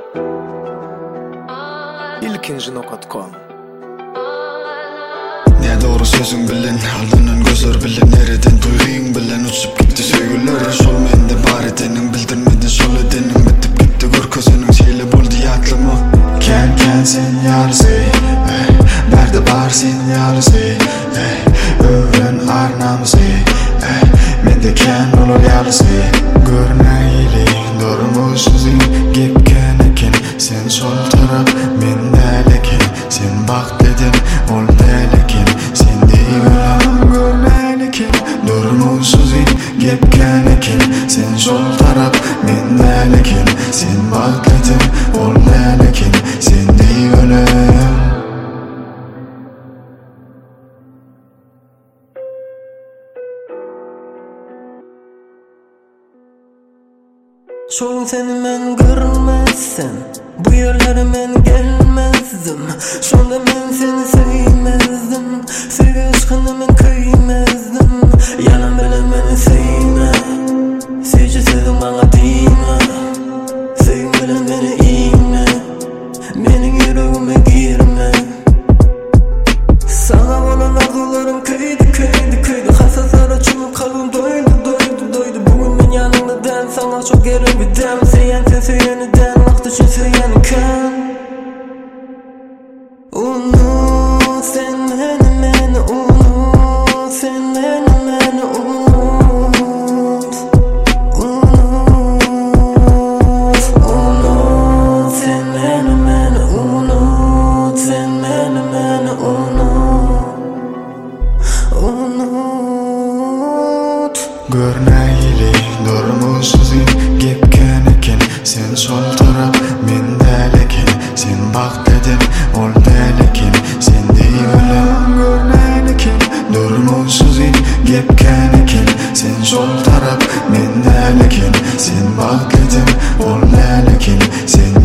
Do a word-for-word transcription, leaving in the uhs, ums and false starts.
ilkinci nokta com. Ne doğru sözün bilen, aldığının gözler bilen, nereden duyduğun bilen uçup gitti söygüler. Sol mende bar edenin, bildirmedin sol edenin, bitip gitti gör közünün şeyle buldu yatlımı. Ken ken sen yarısı, eh, berde bar sen yarısı, eh, öğren arnamızı, eh, mende ken olur yarısı. Görneğili, durmuşsuzun, gep ken eken, sen sol taraf, mende leken, sen bak dedin, ol delekin, sen deyim görneğlikin, durmuşsuzun, gep ken eken, sen sol taraf, mende leken, sen bak dedin, ol delekin, sen deyim Çoğun seni men görmezsem, bu yerlere men gelmezdim. Şonda men seni sevmezdim, sevgi aşkına men kıymazdım. Yalan belen beni sevme, sevci sevdim bana değme. Sevgin belen beni iyime, benim yüreğime girme. Sana olan arzularım kıydı kıydı kıydı, hassaslar açılıp kalbim doydu doydu doydu. Bugün ben yanımda den, sana çok yerim bir dem. Seyen sen seyeni den, vakti için seyeni kan. Unut sen beni beni unut, sen beni beni unut. Unut, unut sen beni beni unut, sen beni beni unut. Unut. Görneğili, durmuşsuzun, gep ken eken, sen sol taraf, mende leken, sen bak dedin, ol delekin, sen deyim görneğlikin, durmuşsuzun, gep ken eken, sen sol taraf, mende leken, sen bak dedin, ol delekin, sen